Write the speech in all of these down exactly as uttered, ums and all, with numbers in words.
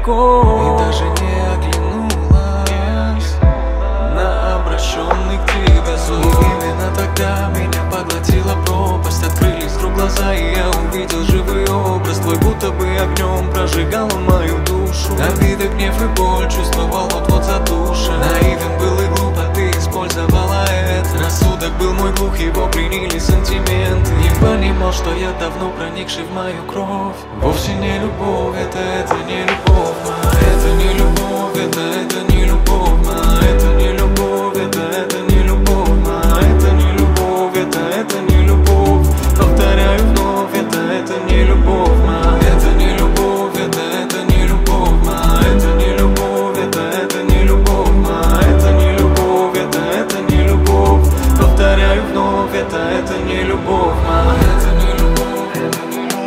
рукой и даже не оглянулась на обращенный к тебе зов. И именно тогда меня поглотила пропасть. Открылись вдруг глаза, и я увидел живой образ твой, будто бы огнем прожигал он мою душу. Обида, гнев и боль чувствовал вот-вот задушен. Наивен был и глупо, ты использовала это. Рассудок был мой глух, его пленили сантименты. Не понимал, что я давно проникший в мою кровь. Вовсе не любовь, это, это не любовь, ма. Это не любовь, это, это не любовь, ма. Это не любовь, это, это не любовь, ма. Это не любовь, это, это не любовь. Повторяю вновь, это, это не любовь, ма. Это не любовь, это, это не любовь, ма. Это не любовь, это, это не любовь, ма. Это не любовь, это, это не любовь. Повторяю вновь, это, это не любовь, ма. Это не любовь, это не любовь.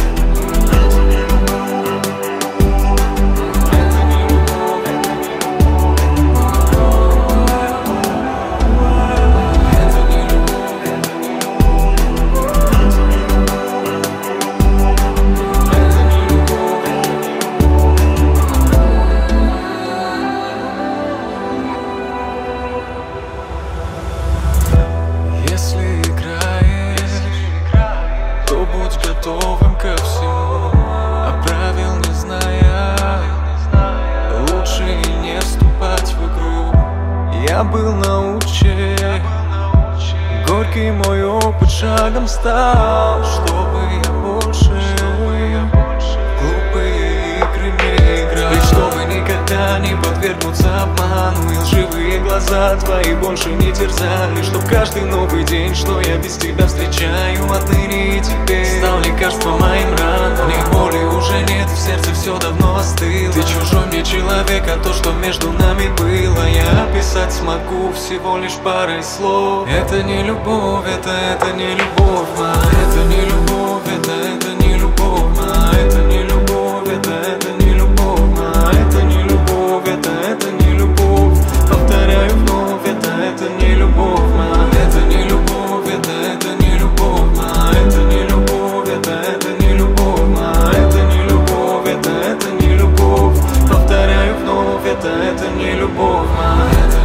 Если играешь, то будь готовым ко всему, а правил не зная, лучше и не вступать в игру. Я был научен, горький мой опыт шагом стал, чтобы я больше в глупые игры не играл. И чтобы никогда не подвергнуться обману, и лживые глаза твои больше не терзали. Чтоб каждый новый день, что я без тебя встречаю, отныне и теперь стал лекарством моим ранам. Ни боли уже нет, в сердце все давно остыло. Ты чужой мне человек, а то, что между нами было, я описать смогу всего лишь парой слов. Это не любовь, это, это не любовь, ма. Это не любовь, это, это не любовь, ма. Это не любовь, это, это не любовь, ма. Это не любовь, это, это не любовь. Повторяю вновь, это, это не любовь, ма. Это не любовь, это, это не любовь, ма. Это не любовь, это, это не любовь, ма. Это не любовь, это, это не любовь. Повторяю вновь, это, это не любовь, ма.